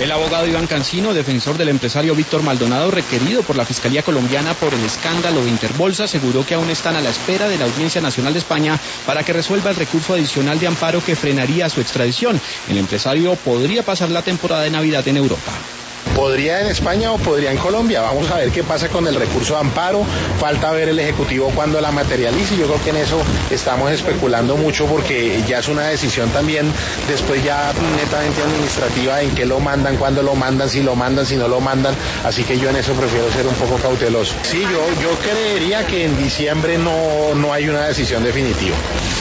El abogado Iván Cancino, defensor del empresario Víctor Maldonado, requerido por la Fiscalía colombiana por el escándalo de Interbolsa, aseguró que aún están a la espera de la Audiencia Nacional de España para que resuelva el recurso adicional de amparo que frenaría su extradición. El empresario podría pasar la temporada de Navidad en Europa. Podría en España o podría en Colombia. Vamos a ver qué pasa con el recurso de amparo. Falta ver el Ejecutivo cuando la materialice. Yo creo que en eso estamos especulando mucho porque ya es una decisión también después ya netamente administrativa en qué lo mandan, cuándo lo mandan, si lo mandan, si no lo mandan. Así que yo en eso prefiero ser un poco cauteloso. Sí, yo creería que en diciembre no hay una decisión definitiva.